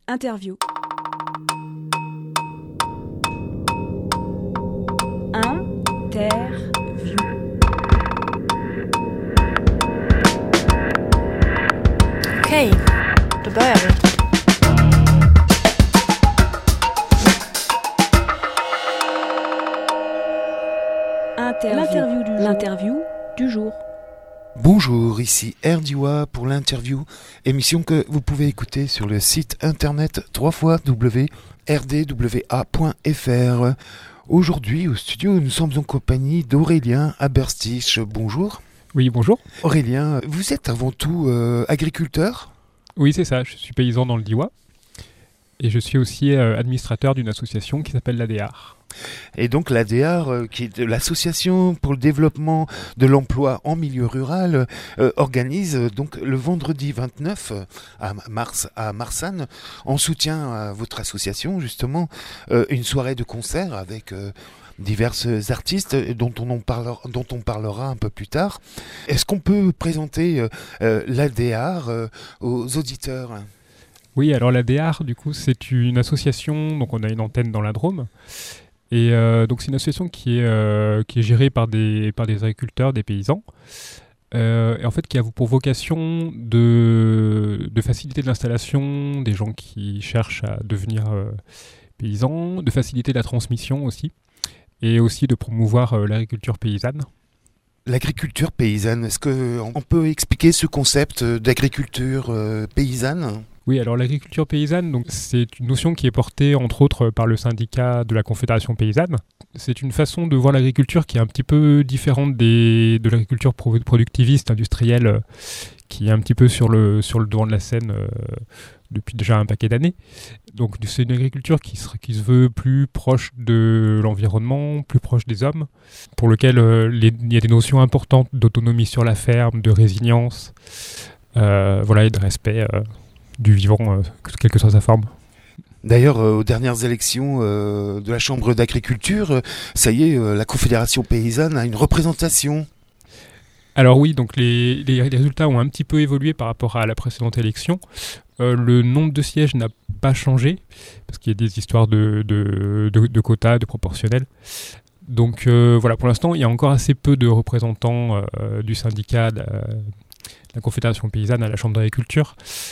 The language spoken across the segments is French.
Interview. Interview. Okej, då börjar vi. L'interview du jour. Bonjour, ici RDWA pour l'interview, émission que vous pouvez écouter sur le site internet www.rdwa.fr. Aujourd'hui au studio, nous sommes en compagnie d'Aurélien Aberstich. Bonjour. Oui, bonjour. Aurélien, vous êtes avant tout agriculteur ? Oui, c'est ça, je suis paysan dans le Diois et je suis aussi administrateur d'une association qui s'appelle l'ADAR. Et donc l'ADAR, qui est l'association pour le développement de l'emploi en milieu rural, organise donc le vendredi 29 à Marsanne, en soutien à votre association justement, une soirée de concert avec divers artistes dont on parlera un peu plus tard. Est-ce qu'on peut présenter l'ADAR aux auditeurs ? Oui, alors l'ADAR, du coup, c'est une association, donc on a une antenne dans la Drôme. Et donc c'est une association qui est gérée par des agriculteurs, des paysans, et en fait qui a pour vocation de faciliter l'installation des gens qui cherchent à devenir paysans, de faciliter la transmission aussi, et aussi de promouvoir l'agriculture paysanne. L'agriculture paysanne, est-ce qu'on peut expliquer ce concept d'agriculture paysanne ? Oui, alors l'agriculture paysanne, donc, c'est une notion qui est portée entre autres par le syndicat de la Confédération paysanne. C'est une façon de voir l'agriculture qui est un petit peu différente de l'agriculture productiviste, industrielle, qui est un petit peu sur le devant de la scène depuis déjà un paquet d'années. Donc c'est une agriculture qui se veut plus proche de l'environnement, plus proche des hommes, pour lequel il y a des notions importantes d'autonomie sur la ferme, de résilience, et de respect du vivant, quelle que soit sa forme. D'ailleurs, aux dernières élections de la Chambre d'agriculture, ça y est, la Confédération paysanne a une représentation. Alors oui, donc les résultats ont un petit peu évolué par rapport à la précédente élection. Le nombre de sièges n'a pas changé, parce qu'il y a des histoires de quotas, de proportionnels. Donc pour l'instant, il y a encore assez peu de représentants du syndicat de la Confédération paysanne à la Chambre d'agriculture.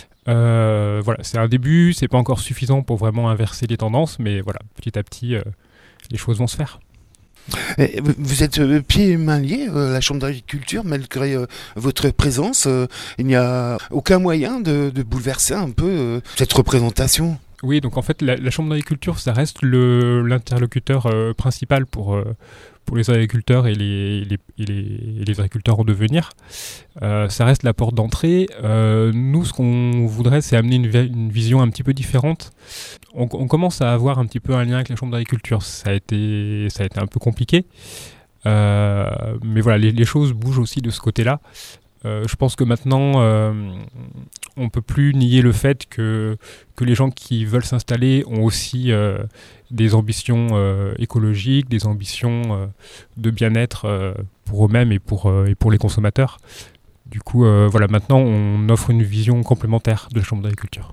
C'est un début, c'est pas encore suffisant pour vraiment inverser les tendances, mais voilà, petit à petit, les choses vont se faire. Et vous êtes pieds et mains liés à la Chambre d'agriculture, malgré votre présence. Il n'y a aucun moyen de bouleverser un peu cette représentation ? Oui, donc en fait, la Chambre d'agriculture, ça reste l'interlocuteur principal pour les agriculteurs et les agriculteurs en devenir. Ça reste la porte d'entrée. Nous, ce qu'on voudrait, c'est amener une vision un petit peu différente. On commence à avoir un petit peu un lien avec la Chambre d'agriculture. Ça a été un peu compliqué. Mais voilà, les choses bougent aussi de ce côté-là. Je pense que maintenant, on ne peut plus nier le fait que les gens qui veulent s'installer ont aussi des ambitions écologiques, des ambitions de bien-être pour eux-mêmes et pour les consommateurs. Du coup, maintenant, on offre une vision complémentaire de la Chambre d'agriculture.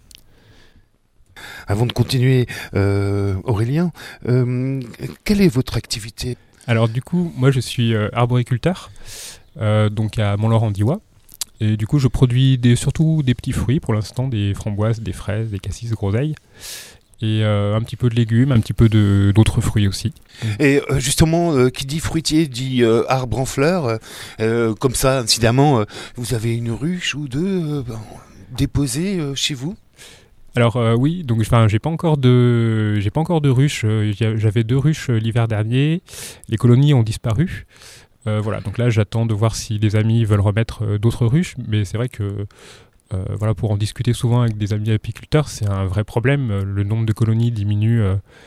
Avant de continuer, Aurélien, quelle est votre activité ? Alors du coup, moi je suis arboriculteur. Donc à Mont-Laurent-Diois. Et du coup, je produis surtout des petits fruits pour l'instant, des framboises, des fraises, des cassis, groseilles. Et un petit peu de légumes, un petit peu d'autres fruits aussi. Et justement, qui dit fruitier dit arbre en fleurs. Comme ça, incidemment, vous avez une ruche ou deux déposées chez vous ? Alors oui, donc j'ai pas encore de ruches. J'avais 2 ruches l'hiver dernier. Les colonies ont disparu. Donc là, j'attends de voir si des amis veulent remettre d'autres ruches. Mais c'est vrai que pour en discuter souvent avec des amis apiculteurs, c'est un vrai problème. Le nombre de colonies diminue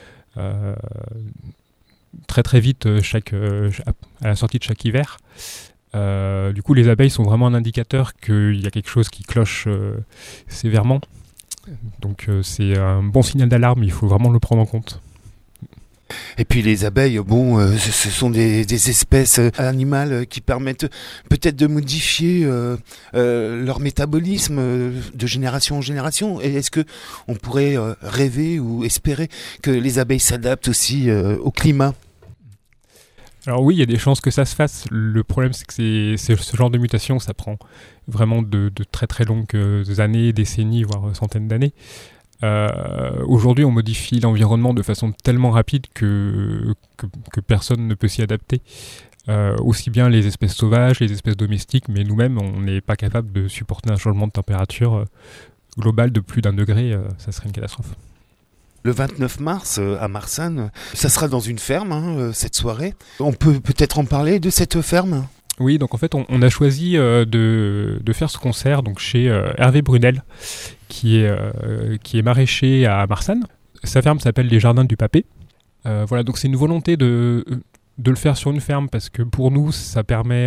très très vite à la sortie de chaque hiver. Du coup, les abeilles sont vraiment un indicateur qu'il y a quelque chose qui cloche sévèrement. Donc c'est un bon signal d'alarme, il faut vraiment le prendre en compte. Et puis les abeilles, bon, ce sont des espèces animales qui permettent peut-être de modifier leur métabolisme de génération en génération. Et est-ce que on pourrait rêver ou espérer que les abeilles s'adaptent aussi au climat ? Alors oui, il y a des chances que ça se fasse. Le problème, c'est que ce genre de mutation, ça prend vraiment de très très longues années, décennies, voire centaines d'années. Aujourd'hui, on modifie l'environnement de façon tellement rapide que personne ne peut s'y adapter. Aussi bien les espèces sauvages, les espèces domestiques, mais nous-mêmes, on n'est pas capable de supporter un changement de température global de plus d'1 degré. Ça serait une catastrophe. Le 29 mars à Marsanne, ça sera dans une ferme, cette soirée. On peut peut-être en parler de cette ferme ? Oui, donc en fait, on a choisi de faire ce concert donc chez Hervé Brunel, qui est maraîcher à Marsanne. Sa ferme s'appelle les Jardins du Papé. Voilà, donc c'est une volonté de le faire sur une ferme parce que pour nous, ça permet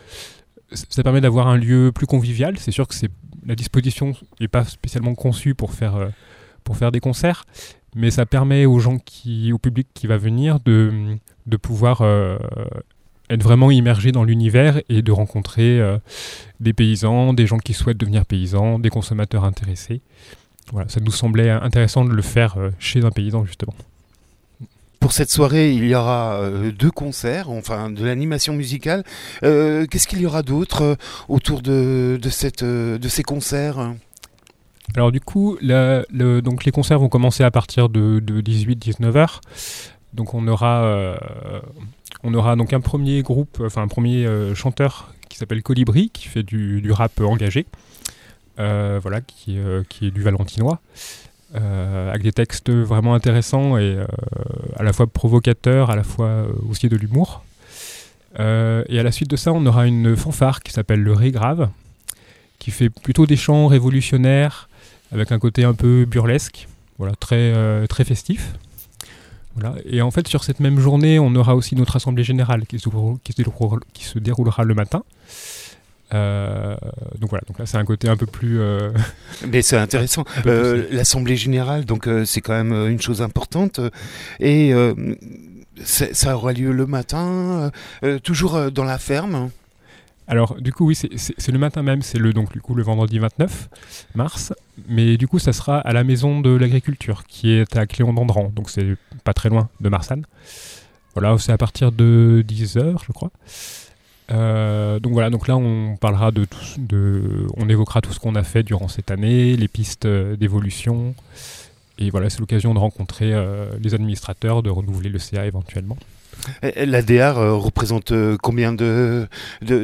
d'avoir un lieu plus convivial. C'est sûr que la disposition n'est pas spécialement conçue pour faire des concerts, mais ça permet au public qui va venir de pouvoir être vraiment immergé dans l'univers et de rencontrer des paysans, des gens qui souhaitent devenir paysans, des consommateurs intéressés. Voilà, ça nous semblait intéressant de le faire chez un paysan, justement. Pour cette soirée, il y aura 2 concerts, enfin de l'animation musicale. Qu'est-ce qu'il y aura d'autre autour de ces concerts ? Alors du coup, donc les concerts vont commencer à partir de 18-19 heures. Donc on aura donc un premier groupe, enfin un premier chanteur qui s'appelle Colibri, qui fait du rap engagé, voilà, qui est du valentinois, avec des textes vraiment intéressants et à la fois provocateurs, à la fois aussi de l'humour. Et à la suite de ça, on aura une fanfare qui s'appelle le Ré Grave, qui fait plutôt des chants révolutionnaires, avec un côté un peu burlesque, voilà, très, très festif. Voilà. Et en fait, sur cette même journée, on aura aussi notre assemblée générale qui se déroulera le matin. Donc voilà, donc là c'est un côté un peu plus... Mais c'est intéressant. L'assemblée générale, donc c'est quand même une chose importante. Et ça aura lieu le matin, toujours dans la ferme. Alors du coup oui, c'est le matin même, c'est le vendredi 29 mars, mais du coup ça sera à la maison de l'agriculture qui est à Cléon-d'Andran, donc c'est pas très loin de Marsanne. Voilà, c'est à partir de 10h je crois. Donc voilà, donc là on parlera on évoquera tout ce qu'on a fait durant cette année, les pistes d'évolution, et voilà, c'est l'occasion de rencontrer les administrateurs, de renouveler le CA éventuellement. L'ADR représente combien d'agriculteurs ?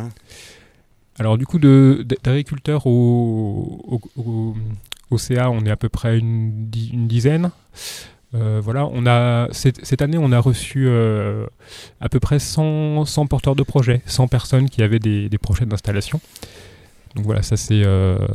Alors du coup, d'agriculteurs au CA, on est à peu près une dizaine. Voilà, cette année, on a reçu à peu près 100 porteurs de projets, 100 personnes qui avaient des projets d'installation. Donc voilà, ça c'est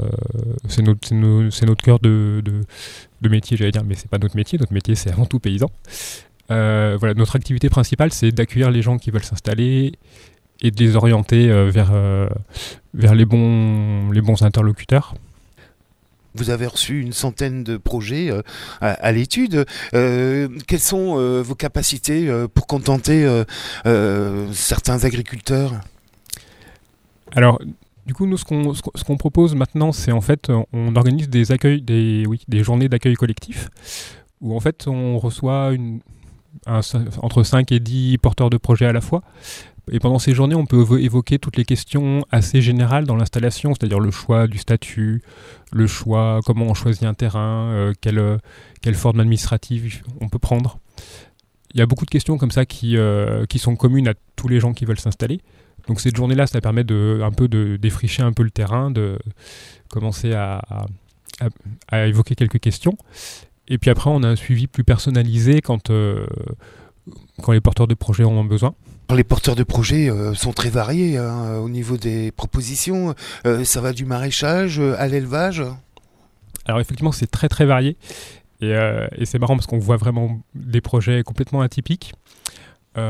notre cœur de métier, j'allais dire, mais c'est pas notre métier. Notre métier, c'est avant tout paysan. Voilà, notre activité principale, c'est d'accueillir les gens qui veulent s'installer et de les orienter vers les bons interlocuteurs. Vous avez reçu une centaine de projets à l'étude. Quelles sont vos capacités pour contenter certains agriculteurs ? Alors, du coup, nous, ce qu'on propose maintenant, c'est en fait, on organise des journées d'accueil collectif où en fait, on reçoit entre 5 et 10 porteurs de projets à la fois. Et pendant ces journées, on peut évoquer toutes les questions assez générales dans l'installation, c'est-à-dire le choix du statut, le choix, comment on choisit un terrain, quelle forme administrative on peut prendre. Il y a beaucoup de questions comme ça qui sont communes à tous les gens qui veulent s'installer. Donc cette journée-là, ça permet de défricher un peu le terrain, de commencer à évoquer quelques questions. Et puis après, on a un suivi plus personnalisé quand les porteurs de projets en ont besoin. Les porteurs de projets sont très variés au niveau des propositions. Ça va du maraîchage à l'élevage. Alors effectivement, c'est très très varié. Et c'est marrant parce qu'on voit vraiment des projets complètement atypiques. Il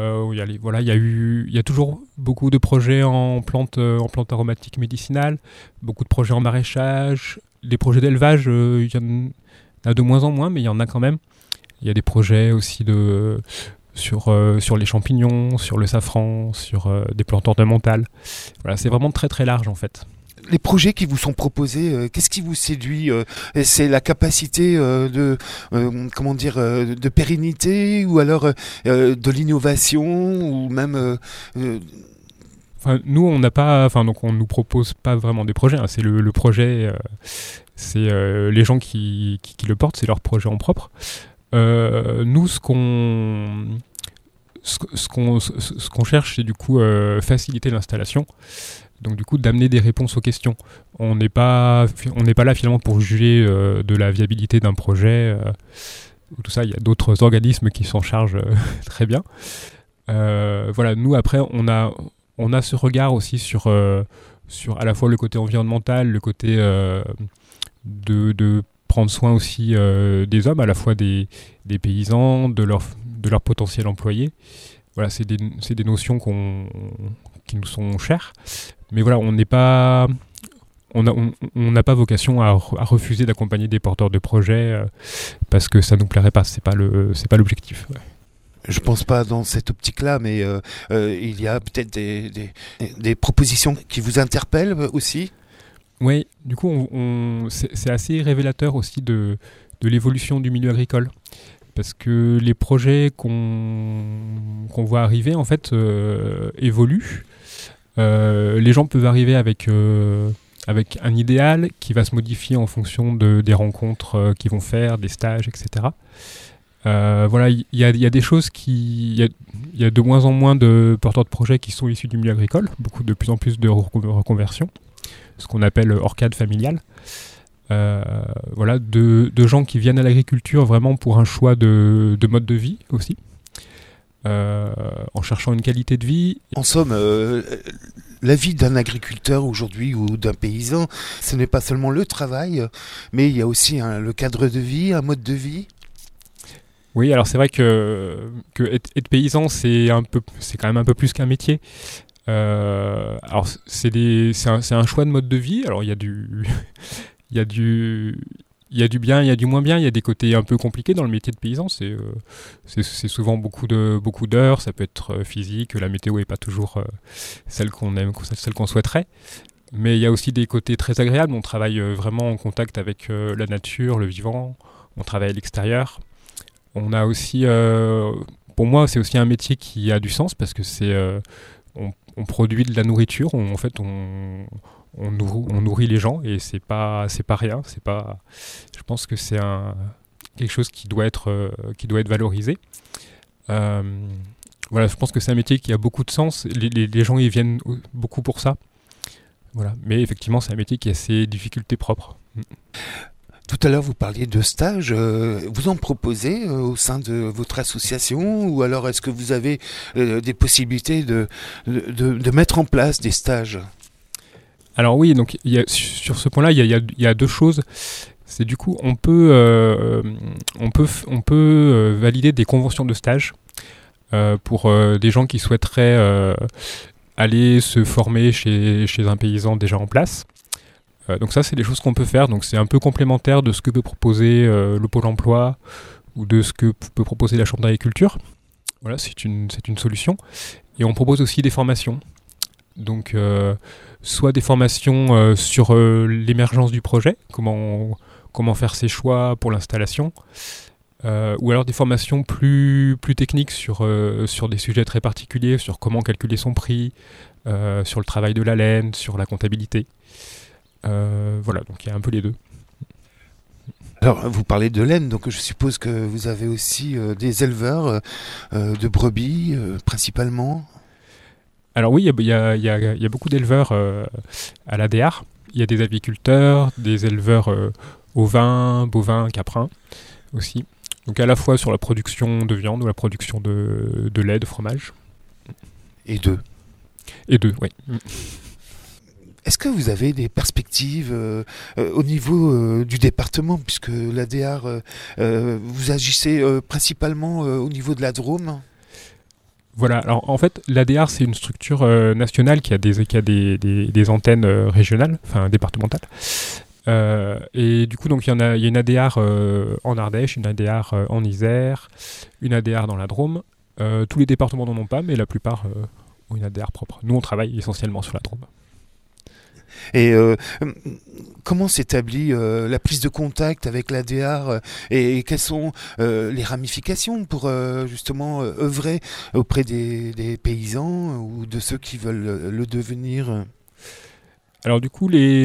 y a toujours beaucoup de projets en plantes aromatiques médicinales, beaucoup de projets en maraîchage, des projets d'élevage, il y en a de moins en moins, mais il y en a quand même. Il y a des projets aussi sur les champignons, sur le safran, sur des plantes ornementales. Voilà, c'est vraiment très très large en fait. Les projets qui vous sont proposés, qu'est-ce qui vous séduit? C'est la capacité de pérennité, ou alors de l'innovation, ou même Enfin, nous, on n'a pas, donc on nous propose pas vraiment des projets. Hein. C'est le projet, c'est les gens qui le portent, c'est leur projet en propre. Nous, ce qu'on cherche, c'est du coup faciliter l'installation. Donc du coup, d'amener des réponses aux questions. On n'est pas là finalement pour juger de la viabilité d'un projet. Tout ça, il y a d'autres organismes qui s'en chargent très bien. Voilà, nous après, on a ce regard aussi sur à la fois le côté environnemental, le côté de prendre soin aussi des hommes, à la fois des paysans, de leur potentiel employé. Voilà, c'est des notions qui nous sont chères. Mais voilà, on n'a pas vocation à refuser d'accompagner des porteurs de projets parce que ça nous plairait pas. C'est pas l'objectif. Ouais. Je pense pas dans cette optique-là, mais il y a peut-être des propositions qui vous interpellent aussi. Oui, du coup, c'est assez révélateur aussi de l'évolution du milieu agricole. Parce que les projets qu'on voit arriver, en fait, évoluent. Les gens peuvent arriver avec un idéal qui va se modifier en fonction des rencontres qu'ils vont faire, des stages, etc. Voilà, il y a des choses il y a de moins en moins de porteurs de projets qui sont issus du milieu agricole, de plus en plus de reconversions, ce qu'on appelle orcade familiale. Voilà, de gens qui viennent à l'agriculture vraiment pour un choix de mode de vie aussi, en cherchant une qualité de vie. En somme, la vie d'un agriculteur aujourd'hui ou d'un paysan, ce n'est pas seulement le travail, mais il y a aussi le cadre de vie, un mode de vie. Oui, alors c'est vrai que être paysan, c'est quand même un peu plus qu'un métier. Alors c'est un choix de mode de vie. Alors il y a du bien, il y a du moins bien, il y a des côtés un peu compliqués dans le métier de paysan. C'est souvent beaucoup d'heures, ça peut être physique, la météo est pas toujours celle qu'on aime, celle qu'on souhaiterait. Mais il y a aussi des côtés très agréables. On travaille vraiment en contact avec la nature, le vivant. On travaille à l'extérieur. On a aussi, pour moi, c'est aussi un métier qui a du sens parce que on produit de la nourriture. En fait, on nourrit les gens et c'est pas rien. Je pense que c'est quelque chose qui doit être valorisé. Voilà, je pense que c'est un métier qui a beaucoup de sens. Les gens y viennent beaucoup pour ça. Voilà, mais effectivement, c'est un métier qui a ses difficultés propres. Tout à l'heure, vous parliez de stages. Vous en proposez au sein de votre association, ou alors est-ce que vous avez des possibilités de mettre en place des stages? Alors oui, donc sur ce point-là, il y a deux choses. C'est du coup, on peut valider des conventions de stage pour des gens qui souhaiteraient aller se former chez un paysan déjà en place. Donc ça, c'est des choses qu'on peut faire. Donc c'est un peu complémentaire de ce que peut proposer le Pôle emploi ou de ce que peut proposer la Chambre d'agriculture. Voilà, c'est une solution. Et on propose aussi des formations. Donc soit des formations sur l'émergence du projet, comment faire ses choix pour l'installation, ou alors des formations plus techniques sur des sujets très particuliers, sur comment calculer son prix, sur le travail de la laine, sur la comptabilité. Voilà, donc il y a un peu les deux. Alors, vous parlez de laine, donc je suppose que vous avez aussi des éleveurs de brebis, principalement. Alors oui, il y a beaucoup d'éleveurs à l'ADR. Il y a des aviculteurs, des éleveurs ovins, bovins, caprins aussi. Donc à la fois sur la production de viande ou la production de lait, de fromage. Et d'œufs. Et d'œufs, oui. Est-ce que vous avez des perspectives au niveau du département, puisque l'ADR, vous agissez principalement au niveau de la Drôme? Voilà, alors en fait, l'ADR, c'est une structure nationale qui a des antennes régionales, enfin départementales. Et du coup, donc, il y a une ADR en Ardèche, une ADR en Isère, une ADR dans la Drôme. Tous les départements n'en ont pas, mais la plupart ont une ADR propre. Nous, on travaille essentiellement sur la Drôme. Et comment s'établit la prise de contact avec l'ADR et quelles sont les ramifications pour justement œuvrer auprès des paysans ou de ceux qui veulent le devenir? Alors du coup, les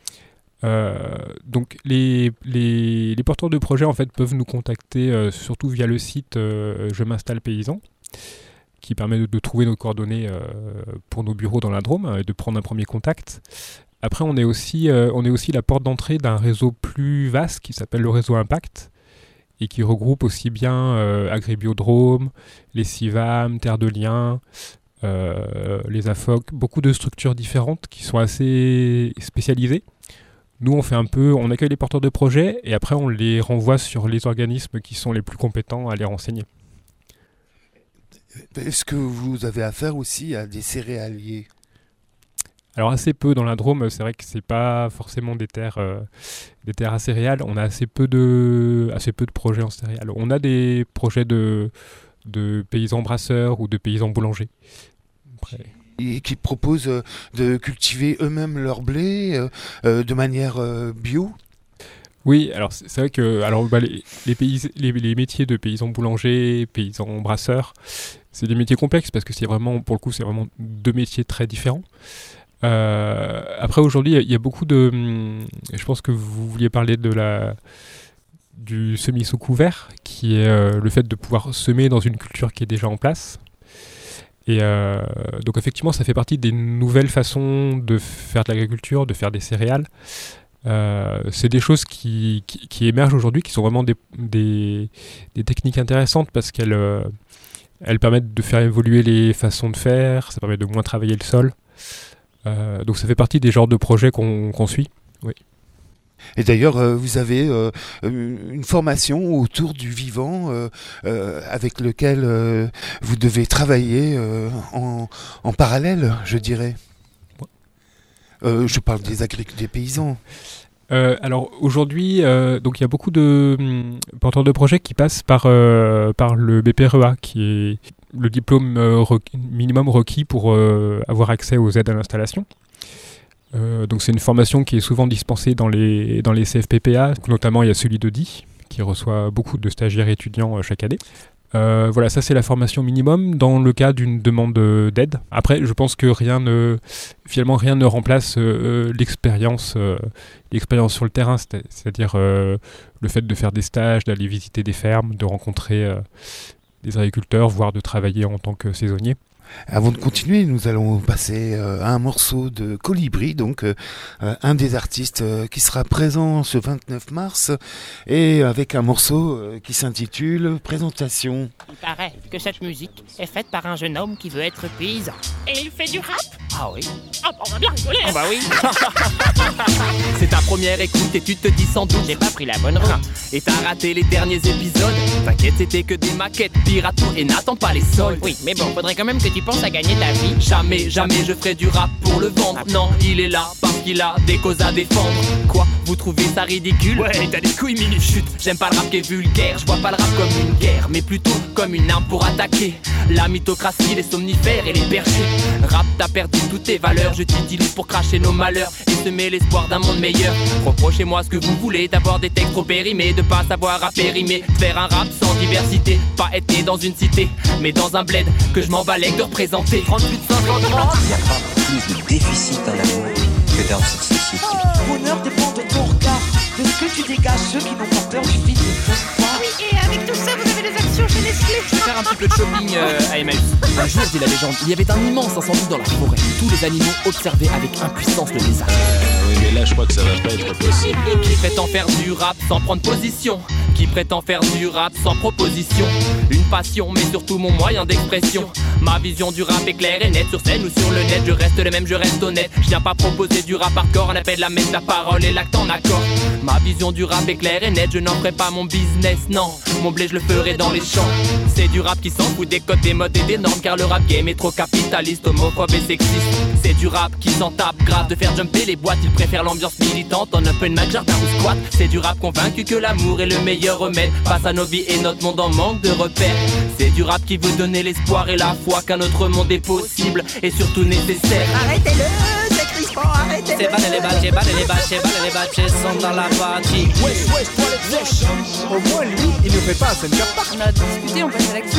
porteurs de projets en fait peuvent nous contacter surtout via le site Je m'installe paysan, qui permet de trouver nos coordonnées pour nos bureaux dans la Drôme et de prendre un premier contact. Après, on est aussi la porte d'entrée d'un réseau plus vaste qui s'appelle le réseau Impact et qui regroupe aussi bien Agribiodrome, les CIVAM, Terre de Liens, les AFOC, beaucoup de structures différentes qui sont assez spécialisées. Nous, on accueille les porteurs de projets et après on les renvoie sur les organismes qui sont les plus compétents à les renseigner. Est-ce que vous avez affaire aussi à des céréaliers? Alors assez peu dans la Drôme, c'est vrai que c'est pas forcément des terres à céréales. On a assez peu de projets en céréales. On a des projets de paysans brasseurs ou de paysans boulangers. Après. Et qui proposent de cultiver eux-mêmes leur blé de manière bio? Oui, alors c'est vrai que les métiers de paysans boulangers, paysans brasseurs, c'est des métiers complexes parce que c'est vraiment deux métiers très différents. Après aujourd'hui, il y a beaucoup de. Je pense que vous vouliez parler du semis sous couvert, qui est le fait de pouvoir semer dans une culture qui est déjà en place. Et donc effectivement, ça fait partie des nouvelles façons de faire de l'agriculture, de faire des céréales. C'est des choses qui émergent aujourd'hui, qui sont vraiment des techniques intéressantes parce qu'elles permettent de faire évoluer les façons de faire, ça permet de moins travailler le sol. Donc ça fait partie des genres de projets qu'on suit. Oui. Et d'ailleurs, vous avez une formation autour du vivant avec lequel vous devez travailler en parallèle, je dirais. Je parle des paysans. Alors aujourd'hui, donc il y a beaucoup de porteurs de projets qui passent par le BPREA, qui est le diplôme minimum requis pour avoir accès aux aides à l'installation. Donc c'est une formation qui est souvent dispensée dans les CFPPA, notamment il y a celui de Die, qui reçoit beaucoup de stagiaires étudiants chaque année. Voilà, ça c'est la formation minimum dans le cas d'une demande d'aide. Après, je pense que rien ne remplace l'expérience sur le terrain, c'est-à-dire le fait de faire des stages, d'aller visiter des fermes, de rencontrer des agriculteurs, voire de travailler en tant que saisonnier. Avant de continuer, nous allons passer à un morceau de Colibri, donc un des artistes qui sera présent ce 29 mars, et avec un morceau qui s'intitule Présentation. Il paraît que cette musique est faite par un jeune homme qui veut être paysan. Et il fait du rap? Ah oui. Ah bah on va bien rigoler. Ah bah oui. C'est ta première écoute et tu te dis sans doute j'ai pas pris la bonne route. Et t'as raté les derniers épisodes. T'inquiète, c'était que des maquettes, pirates et n'attends pas les soldes. Oui, mais bon, faudrait quand même que tu penses à gagner ta vie. Jamais je ferai du rap pour le vendre. Non, il est là parce qu'il a des causes à défendre. Quoi, vous trouvez ça ridicule? Ouais, t'as des couilles minutes. Chut, j'aime pas le rap qui est vulgaire. Je vois pas le rap comme une guerre, mais plutôt comme une arme pour attaquer la mythocratie, les somnifères et les bergers. Rap, t'as perdu toutes tes valeurs. Je t'utilise pour cracher nos malheurs et semer l'espoir d'un monde meilleur. Reprochez-moi ce que vous voulez, d'avoir des textes trop périmés, de pas savoir rapper rimer, faire un rap sans diversité, pas être né dans une cité, mais dans un bled que je m'en balèque de représenter. 38 530. Il n'y a pas plus de déficit en amour que dans cette société. Le bonheur dépend de ton regard, de ce que tu dégages, ceux qui n'ont pas peur du vide. Oui, et avec tout ça, vous avez des actions chez Nestlé. Je vais faire un petit peu de shopping à Emmaüs. Un jour, dit la légende, il y avait un immense incendie dans la forêt. Tous les animaux observaient avec impuissance le désastre. Oui, mais là, je crois que ça va pas être possible. Qui prétend faire du rap sans prendre position? qui prétend faire du rap sans proposition. Une passion mais surtout mon moyen d'expression. Ma vision du rap est claire et nette, sur scène ou sur le net. Je reste le même, je reste honnête. Je viens pas proposer du rap hardcore, on appelle la messe, la parole et l'acte en accord. Ma vision du rap est claire et nette, je n'en ferai pas mon business, non. Mon blé je le ferai dans les champs. C'est du rap qui s'en fout des codes, des modes et des normes, car le rap game est trop capitaliste, homophobe et sexiste. C'est du rap qui s'en tape grave de faire jumper les boîtes. Il préfère l'ambiance militante en open mic, jardin ou squat. C'est du rap convaincu que l'amour est le meilleur remède face à nos vies et notre monde en manque de repères. C'est du rap qui veut donner l'espoir et la foi qu'un autre monde est possible et surtout nécessaire. Arrêtez-le, c'est crispant, arrêtez-le. C'est balle les bâches, balle les bâches sont dans la partie. Wesh, toilette sèche. Au moins lui, il ne fait pas un Center Park. On a discuté, on passe à l'action.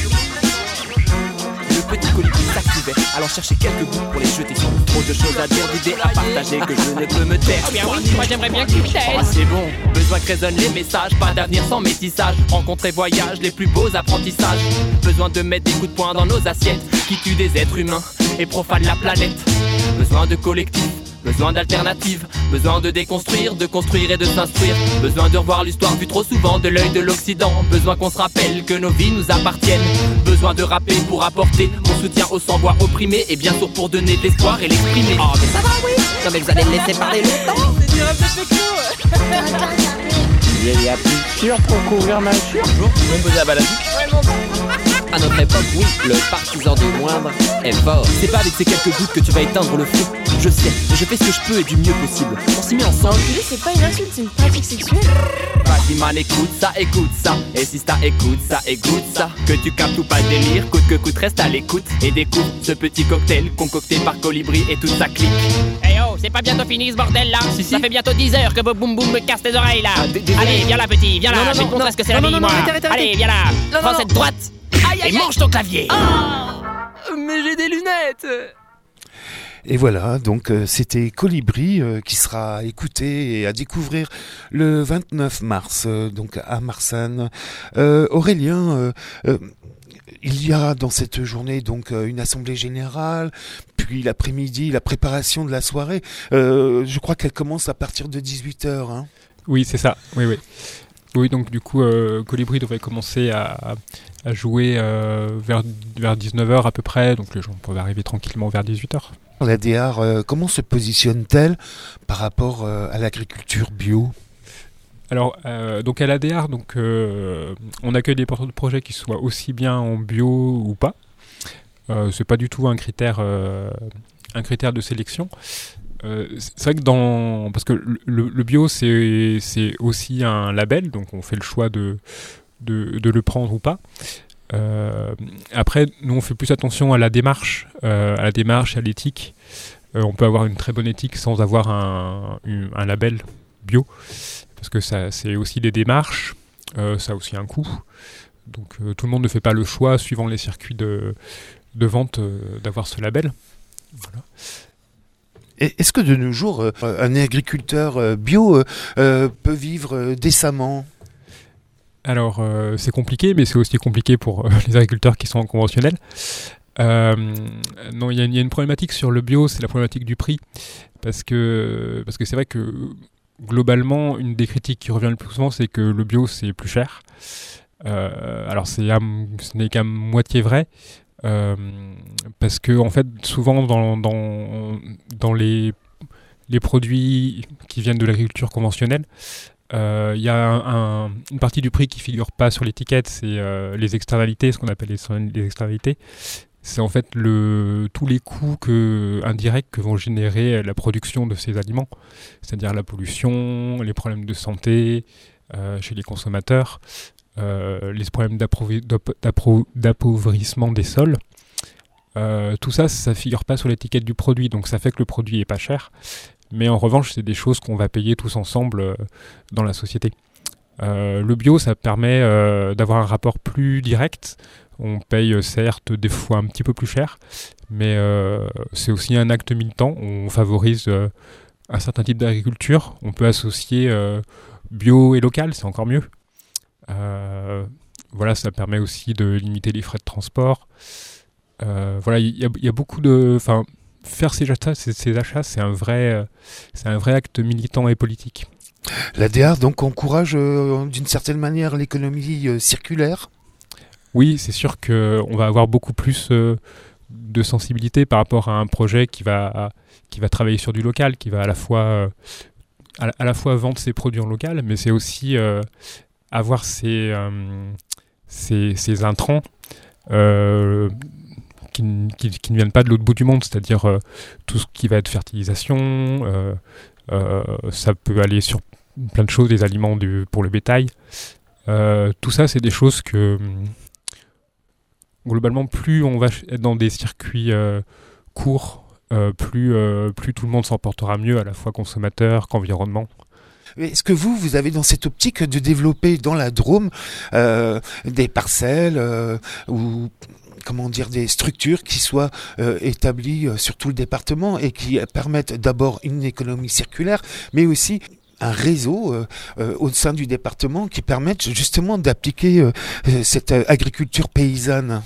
Le petit colibri s'activait, allant chercher quelques bouts pour les jeter sur nous. Trop de choses à dire, d'idées à partager que je ne peux me taire. Bien oui, moi j'aimerais bien que tu t'aides. Ah c'est bon, besoin que résonnent les messages, pas d'avenir sans métissage. Rencontres et voyages, les plus beaux apprentissages. Besoin de mettre des coups de poing dans nos assiettes qui tuent des êtres humains et profanent la planète. Besoin de collectif, besoin d'alternatives, besoin de déconstruire, de construire et de s'instruire. Besoin de revoir l'histoire vue trop souvent de l'œil de l'Occident. Besoin qu'on se rappelle que nos vies nous appartiennent. Besoin de rapper pour apporter mon soutien aux sans-voix opprimés et bien sûr pour donner de l'espoir et l'exprimer. Oh mais ça va oui. Non mais vous allez me laisser parler longtemps. C'est du rap de techno. Il y a plus sûr pour couvrir ma chure. Bonjour, vous pouvez me poser la balade. À notre époque, oui, le partisan du moindre est fort. C'est pas avec ces quelques gouttes que tu vas éteindre le feu. Je sais, mais je fais ce que je peux et du mieux possible. On s'y met ensemble. L'enculé, c'est pas une insulte, c'est une pratique sexuelle. Vas-y man, écoute ça. Et si ça écoute ça. Que tu captes ou pas le délire, coûte que coûte, reste à l'écoute. Et découvre ce petit cocktail concocté par Colibri et toute sa clique. Hey oh, c'est pas bientôt fini ce bordel là. Si. Ça fait bientôt 10 heures que vos boum boum me cassent les oreilles là. Désolé. Allez, viens là petit, viens là, Non, je vais te montrer ce que c'est la non, vie non, moi. arrêtez. Allez, viens là, prends cette droite et mange ton clavier. Mais j'ai des lunettes. Et voilà, donc c'était Colibri qui sera écouté et à découvrir le 29 mars, donc à Marsanne. Aurélien, il y a dans cette journée donc une assemblée générale, puis l'après-midi, la préparation de la soirée. Je crois qu'elle commence à partir de 18h. Hein. Oui, c'est ça. Oui, donc du coup, Colibri devrait commencer à jouer vers 19h à peu près, donc les gens peuvent arriver tranquillement vers 18h. La DEAR, comment se positionne-t-elle par rapport à l'agriculture bio ? Alors, donc à la DEAR, on accueille des porteurs de projets qui soient aussi bien en bio ou pas. C'est pas du tout un critère de sélection. C'est vrai que parce que le bio c'est aussi un label, donc on fait le choix de le prendre ou pas. Après, nous on fait plus attention à la démarche, et à l'éthique. On peut avoir une très bonne éthique sans avoir un label bio, parce que ça c'est aussi des démarches, ça a aussi un coût. Donc tout le monde ne fait pas le choix suivant les circuits de vente d'avoir ce label. Voilà. Est-ce que de nos jours, un agriculteur bio peut vivre décemment ? Alors, c'est compliqué, mais c'est aussi compliqué pour les agriculteurs qui sont conventionnels. Non, il y a une problématique sur le bio, c'est la problématique du prix. Parce que c'est vrai que, globalement, une des critiques qui revient le plus souvent, c'est que le bio, c'est plus cher. Alors, ce n'est qu'à moitié vrai. Parce que en fait souvent dans les produits qui viennent de l'agriculture conventionnelle, il y a une partie du prix qui figure pas sur l'étiquette, c'est les externalités, ce qu'on appelle les externalités. C'est en fait tous les coûts indirects que vont générer la production de ces aliments, c'est-à-dire la pollution, les problèmes de santé chez les consommateurs, les problèmes d'appauvrissement des sols. Tout ça figure pas sur l'étiquette du produit, donc ça fait que le produit est pas cher. Mais en revanche, c'est des choses qu'on va payer tous ensemble dans la société. Le bio, ça permet d'avoir un rapport plus direct. On paye certes des fois un petit peu plus cher, mais c'est aussi un acte militant. On favorise un certain type d'agriculture. On peut associer bio et local, c'est encore mieux. Voilà, ça permet aussi de limiter les frais de transport. Voilà, il y a beaucoup de... Faire ces achats, c'est un vrai acte militant et politique. L'ADR donc encourage d'une certaine manière l'économie circulaire. Oui, c'est sûr qu'on va avoir beaucoup plus de sensibilité par rapport à un projet qui va travailler sur du local, qui va à la fois vendre ses produits en local, mais c'est aussi avoir ses intrants qui ne viennent pas de l'autre bout du monde, c'est-à-dire tout ce qui va être fertilisation, ça peut aller sur plein de choses, des aliments pour le bétail. Tout ça, c'est des choses que globalement, plus on va être dans des circuits courts, plus tout le monde s'en portera mieux, à la fois consommateur qu'environnement. Est-ce que vous avez dans cette optique de développer dans la Drôme des parcelles ou des structures qui soient établies sur tout le département et qui permettent d'abord une économie circulaire, mais aussi un réseau au sein du département qui permettent justement d'appliquer cette agriculture paysanne?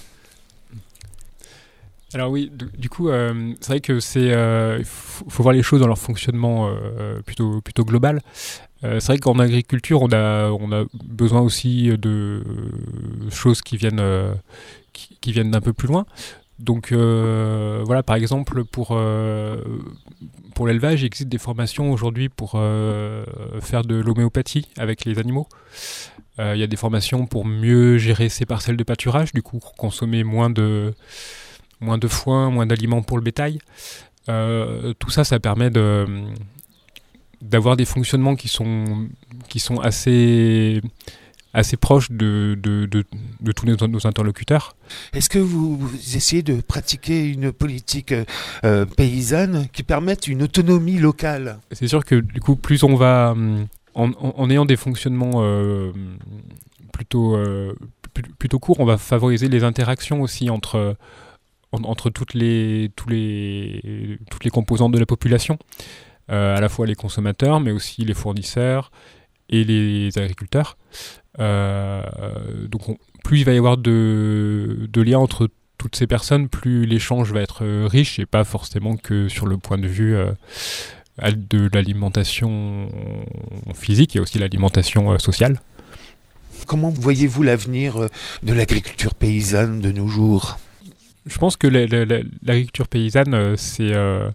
Alors oui, du coup, c'est vrai que faut voir les choses dans leur fonctionnement plutôt global. C'est vrai qu'en agriculture, on a besoin aussi de choses qui viennent d'un peu plus loin. Donc voilà, par exemple, pour l'élevage, il existe des formations aujourd'hui pour faire de l'homéopathie avec les animaux. Il y a des formations pour mieux gérer ses parcelles de pâturage, du coup consommer moins de foin, moins d'aliments pour le bétail. Tout ça, ça permet d'avoir des fonctionnements qui sont assez proches de tous nos interlocuteurs. Est-ce que vous essayez de pratiquer une politique paysanne qui permette une autonomie locale? C'est sûr que du coup, plus on va en ayant des fonctionnements plutôt courts, on va favoriser les interactions aussi entre toutes les composantes de la population, à la fois les consommateurs, mais aussi les fournisseurs et les agriculteurs. Donc plus il va y avoir de liens entre toutes ces personnes, plus l'échange va être riche, et pas forcément que sur le point de vue de l'alimentation physique, il y a aussi l'alimentation sociale. Comment voyez-vous l'avenir de l'agriculture paysanne de nos jours ? Je pense que l'agriculture paysanne, c'est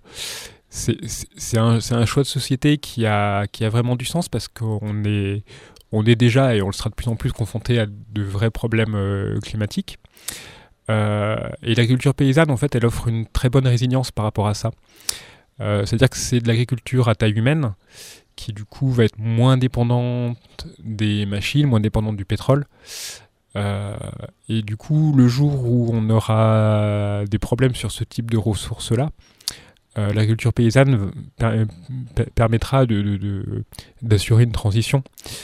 un choix de société qui a vraiment du sens, parce qu'on est déjà, et on le sera de plus en plus, confronté à de vrais problèmes climatiques. Et l'agriculture paysanne, en fait, elle offre une très bonne résilience par rapport à ça. C'est-à-dire que c'est de l'agriculture à taille humaine, qui du coup va être moins dépendante des machines, moins dépendante du pétrole. Et du coup, le jour où on aura des problèmes sur ce type de ressources-là, l'agriculture paysanne permettra d'assurer une transition.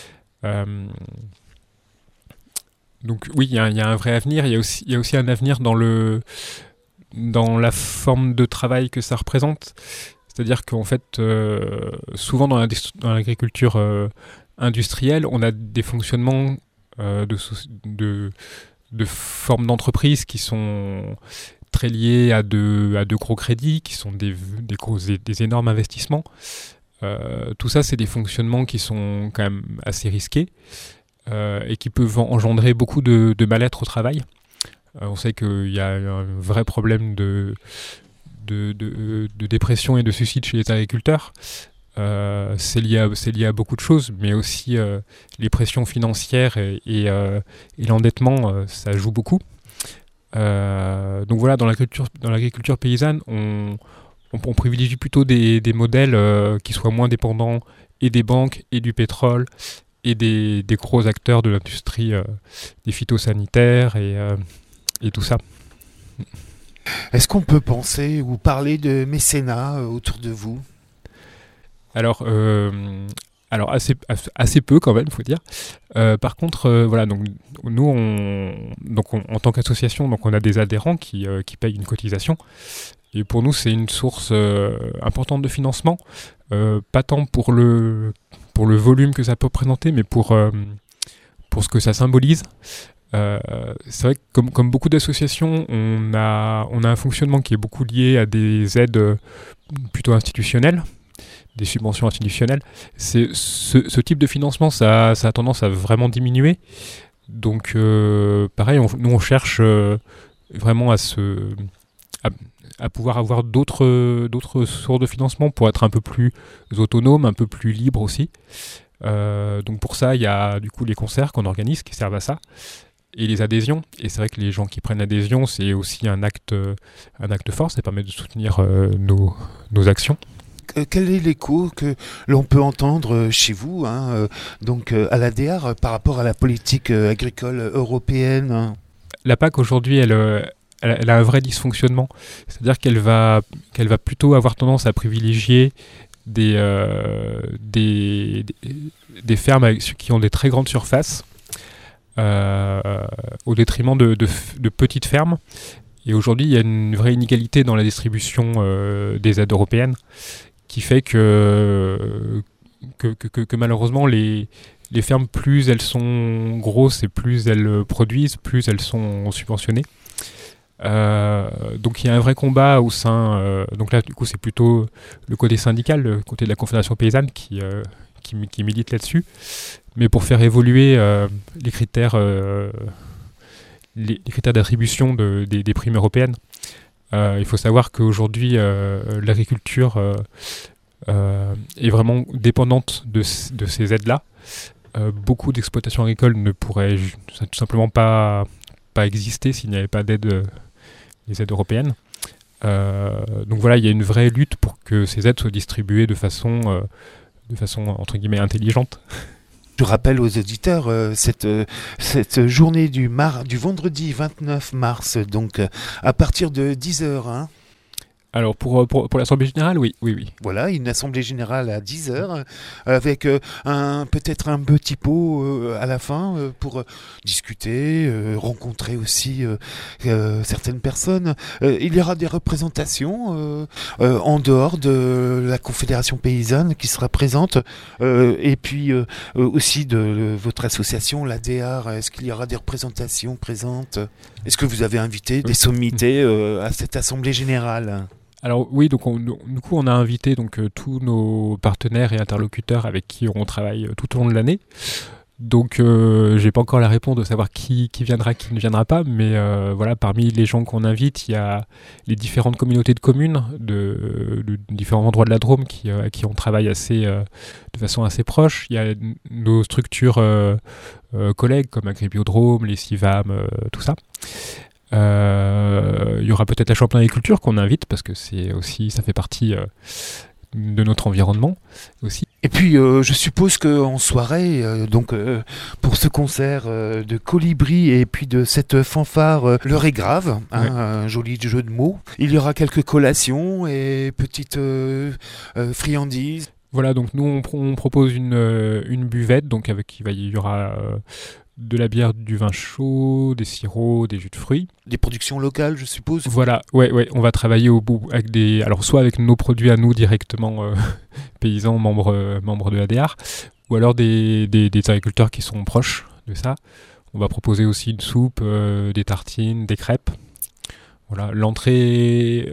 Donc oui, il y a un vrai avenir. Il y a aussi un avenir dans la forme de travail que ça représente. C'est-à-dire qu'en fait, souvent dans l'agriculture industrielle, on a des fonctionnements de formes d'entreprises qui sont très liées à de gros crédits, qui sont des énormes investissements. Tout ça, c'est des fonctionnements qui sont quand même assez risqués et qui peuvent engendrer beaucoup de mal-être au travail. On sait qu'il y a un vrai problème de dépression et de suicide chez les agriculteurs. C'est lié à beaucoup de choses, mais aussi les pressions financières et l'endettement, ça joue beaucoup. Donc voilà, dans l'agriculture paysanne, on privilégie plutôt des modèles qui soient moins dépendants et des banques et du pétrole et des gros acteurs de l'industrie des phytosanitaires et tout ça. Est-ce qu'on peut penser ou parler de mécénat autour de vous ? Alors assez peu quand même, faut dire. Par contre, voilà, donc nous, en tant qu'association, donc on a des adhérents qui payent une cotisation. Et pour nous, c'est une source importante de financement, pas tant pour le volume que ça peut représenter, mais pour ce que ça symbolise. C'est vrai que comme beaucoup d'associations, on a un fonctionnement qui est beaucoup lié à des aides plutôt institutionnelles, subventions institutionnelles. Ce type de financement, ça a tendance à vraiment diminuer. Donc, pareil, nous on cherche vraiment à pouvoir avoir d'autres sources de financement pour être un peu plus autonome, un peu plus libre aussi. Donc pour ça, il y a du coup les concerts qu'on organise qui servent à ça, et les adhésions. Et c'est vrai que les gens qui prennent l'adhésion, c'est aussi un acte fort, ça permet de soutenir nos actions. Quel est l'écho que l'on peut entendre chez vous, donc à l'ADR, par rapport à la politique agricole européenne? La PAC aujourd'hui, elle a un vrai dysfonctionnement. C'est-à-dire qu'elle va plutôt avoir tendance à privilégier des fermes qui ont des très grandes surfaces au détriment de petites fermes. Et aujourd'hui, il y a une vraie inégalité dans la distribution des aides européennes qui fait que malheureusement, les fermes, plus elles sont grosses et plus elles produisent, plus elles sont subventionnées. Donc il y a un vrai combat au sein. Donc là, du coup, c'est plutôt le côté syndical, le côté de la Confédération paysanne qui milite là-dessus. Mais pour faire évoluer les critères d'attribution des primes européennes, il faut savoir qu'aujourd'hui, l'agriculture est vraiment dépendante de ces aides-là. Beaucoup d'exploitations agricoles ne pourraient tout simplement pas exister s'il n'y avait pas des aides européennes. Donc voilà, il y a une vraie lutte pour que ces aides soient distribuées de façon entre guillemets intelligente. Je rappelle aux auditeurs cette journée du vendredi 29 mars, donc à partir de 10h. Alors pour l'Assemblée Générale, oui. Voilà, une Assemblée Générale à 10h, avec peut-être un petit pot à la fin pour discuter, rencontrer aussi certaines personnes. Il y aura des représentations en dehors de la Confédération paysanne qui sera présente, et puis aussi de votre association, l'ADR. Est-ce qu'il y aura des représentations présentes? Est-ce que vous avez invité des sommités à cette Assemblée Générale? Alors oui, donc du coup on a invité tous nos partenaires et interlocuteurs avec qui on travaille tout au long de l'année. Donc j'ai pas encore la réponse de savoir qui viendra, qui ne viendra pas, mais voilà, parmi les gens qu'on invite, il y a les différentes communautés de communes de différents endroits de la Drôme à qui on travaille de façon assez proche. Il y a nos structures collègues comme Agribiodrome, les CIVAM, tout ça. Il y aura peut-être la Chambre d'agriculture qu'on invite parce que ça fait partie de notre environnement aussi. Et puis je suppose qu'en soirée, pour ce concert de Colibri et puis de cette fanfare L'heure est grave, un joli jeu de mots, il y aura quelques collations et petites friandises. Voilà, donc nous on propose une buvette, donc il y aura de la bière, du vin chaud, des sirops, des jus de fruits. Des productions locales, je suppose. Voilà, ouais, on va travailler au bout soit avec nos produits à nous directement, paysans, membres de l'ADR, ou alors des agriculteurs qui sont proches de ça. On va proposer aussi une soupe, des tartines, des crêpes. Voilà, l'entrée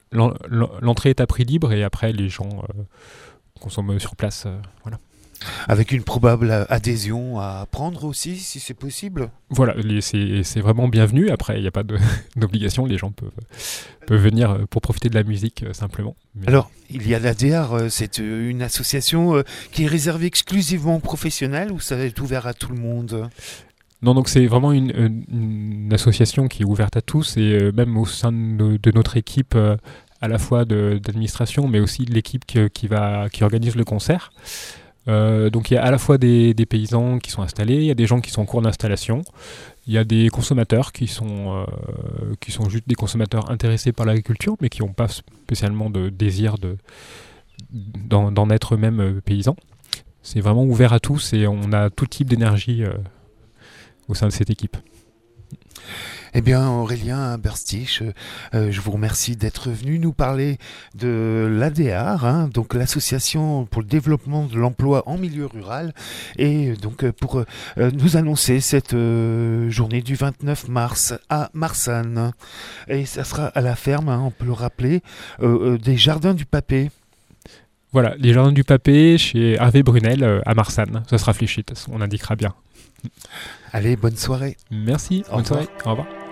est à prix libre et après les gens consomment sur place. Voilà. Avec une probable adhésion à prendre aussi, si c'est possible. Voilà, c'est vraiment bienvenu. Après, il n'y a pas d'obligation. Les gens peuvent venir pour profiter de la musique simplement. Mais... Alors, il y a l'ADR, c'est une association qui est réservée exclusivement aux professionnels ou ça est ouvert à tout le monde ? Non, donc c'est vraiment une association qui est ouverte à tous et même au sein de notre équipe à la fois d'administration, mais aussi de l'équipe qui organise le concert. Donc il y a à la fois des paysans qui sont installés, il y a des gens qui sont en cours d'installation, il y a des consommateurs qui sont juste des consommateurs intéressés par l'agriculture mais qui n'ont pas spécialement de désir d'en être eux-mêmes paysans. C'est vraiment ouvert à tous et on a tout type d'énergie au sein de cette équipe. Eh bien, Aurélien Berstich, je vous remercie d'être venu nous parler de l'ADR, donc l'Association pour le développement de l'emploi en milieu rural, et donc pour nous annoncer cette journée du 29 mars à Marsanne. Et ça sera à la ferme, on peut le rappeler, des Jardins du Papet. Voilà, les Jardins du Papé chez Hervé Brunel à Marsanne. Ça sera fléché, de toute façon, on indiquera bien. Allez, bonne soirée. Merci, bonne soirée. Au revoir.